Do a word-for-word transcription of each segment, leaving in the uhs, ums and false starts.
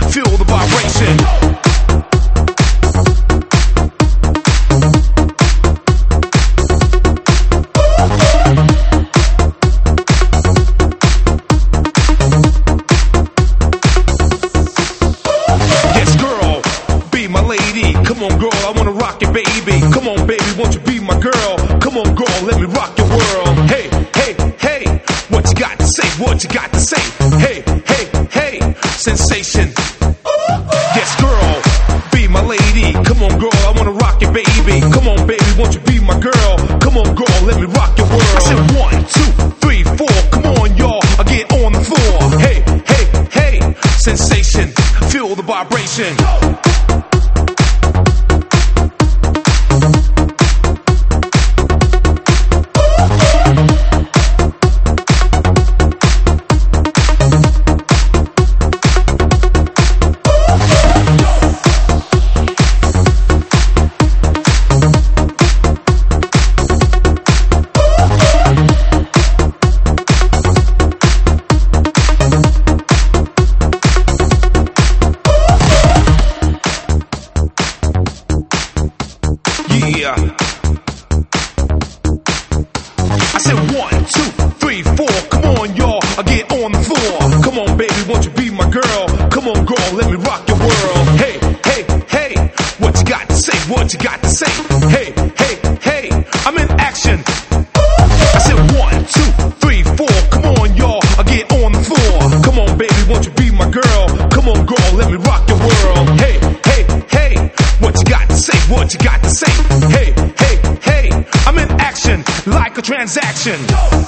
feel the vibration. Yes, girl, be my lady. Come on, girl, I wanna rock it, baby. Come on, baby, won't you be my girl? Come on, girl, let me rock your world. Hey, hey, hey, what you got to say? What you got to say? Hey, hey, hey, sensation. Yes, girl, be my lady. Come on, girl, I wanna rock it, baby. Come on, baby, won't you be my girl? Come on, girl, let me rock your world. I said one, two, three, four. Come on, y'all, I get on the floor. Hey, hey, hey, sensation. Feel the vibration. Yeah. I said one, two, three, four. Come on, y'all, I get on the floor. Come on, baby, won't you be my girl? Come on, girl, let me rock your world. Hey, hey, hey, what you got to say? What you got to say? Hey, hey, hey, I'm in action. I said one, two, three, four. Come on, y'all, I get on the floor. Come on, baby, won't you be my girl? Come on, girl, let me rock your world. Hey, hey, hey, what you got to say? What you got to say? Hey, hey, hey, I'm in action like a transaction.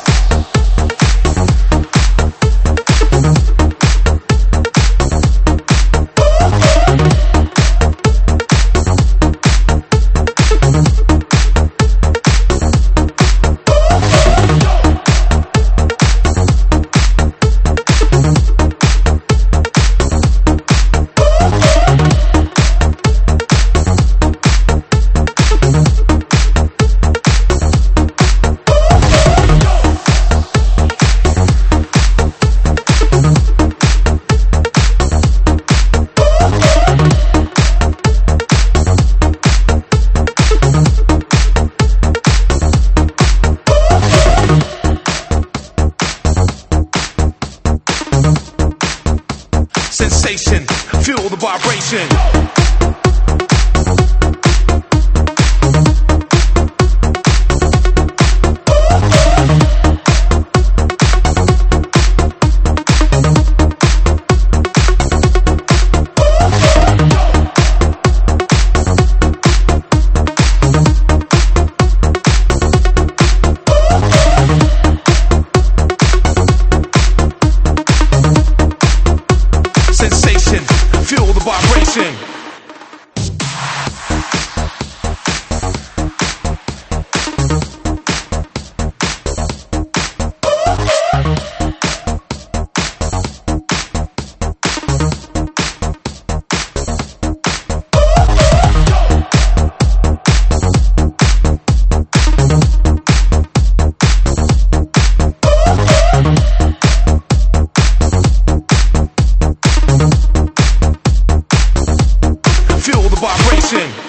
Sensation, feel the vibration. Sensation, feel the vibration. Feel the vibration.